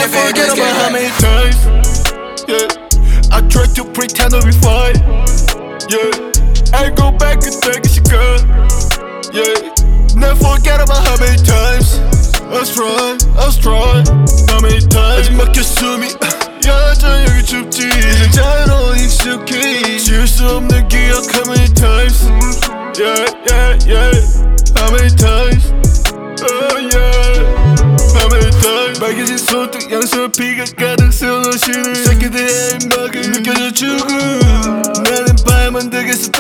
forget about how many times, yeah, I tried to pretend to be fine, yeah. I go back and take a shot, yeah. Never forget about how many times I was trying, how many times 아직 막혀 숨이 여전히 춥지 이젠 자로 익숙해 지울 수 없는 기억 how many times, yeah, yeah, yeah. How many times, oh yeah. How many times 빨개진 손등 양손 피가 가득 쏟아지는 새끼들의 막을 느껴져 죽음 나는 발만 되겠어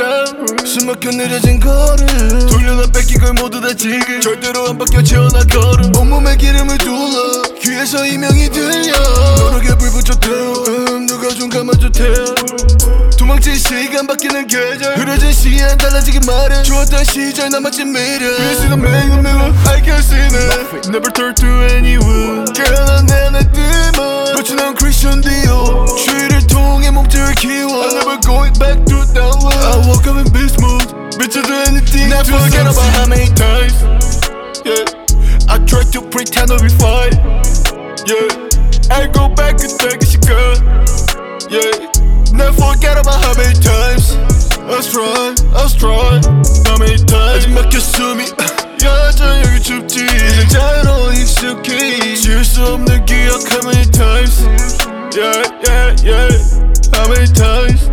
숨막혀 느려진 걸음 돌려놔 뺏긴 걸 모두 다 지금 절대로 안 바뀌어 지어나 걸음 온몸에 기름을 둘러 귀에서 이명이 들려 노력에 불 붙여 태워 누가 좀 감아줘 태워 도망칠 시간 바뀌는 계절 흐려진 시간 달라지기 마련 좋았던 시절 남았진 미련 You see the man in the mirror I can't see it Never turn to anyone Girl 난 내 뜸은 그렇지 난 Christian Dior 추위를 통해 몸집을 키워 I'm never going back to that one I woke up in beast mode Bitch I'll do anything Never forget about how many times, yeah. I try to pretend to be fine, yeah. I go back and take a shot, yeah. Never forget about how many times I was trying, how many times 아직 막혀 숨이 여전히 여기 춥지 이젠 자로 익숙해 지울 수 없는 기억 how many times, yeah, yeah, yeah. How many times,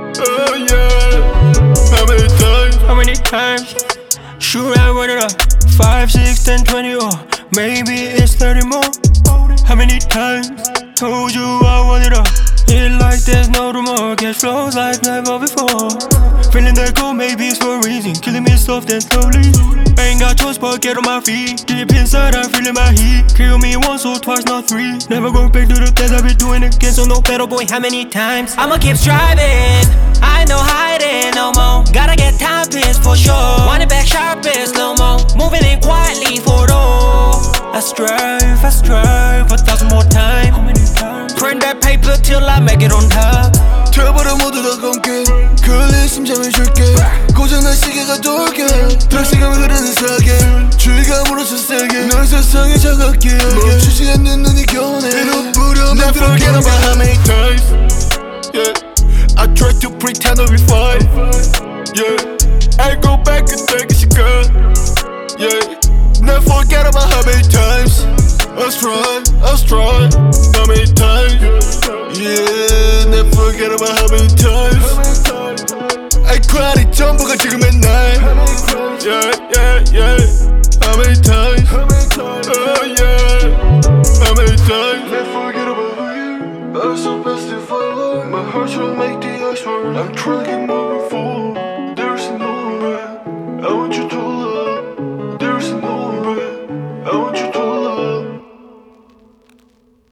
oh yeah. How many times, how many times should I run it up? 5, 6, 10, 20 or maybe it's 30 more. How many times told you I want it all? Hit like there's no tomorrow, cash flows like never before. Feeling that cold, maybe it's for a reason. Killing me soft and slowly. Ain't got choice but get on my feet. Deep inside, I'm feeling my heat. Kill me once or twice, not three. Never go back to the things I've been doing again. So no better boy, how many times? I'ma keep striving. I ain't no hiding no more. Gotta get time pissed for sure. Want it back sharp as slow mo. Moving in quietly for all. I strive 1,000 more times. Print that paper till I make it on top. 태워버려 모두 다 검게 걸린 심장을 줄게 고장난 시계가 돌게 다시금 흐르는 사계 주의감으로서 세게 널 세상에 차갑게 하게 멈추지 않는 눈이 겨우내 비로 뿌려 Never forget about how many times, yeah. I try to pretend to be fine, yeah. I go back and take a shot, yeah. Never forget about how many times I was trying, how many times, yeah. Never forget about how many times I cried 이 전부가 지금의 날, yeah, yeah, yeah. How many times, oh yeah. How many times Never forget about who you are so best if I were. My heart will make the ice word I'm trying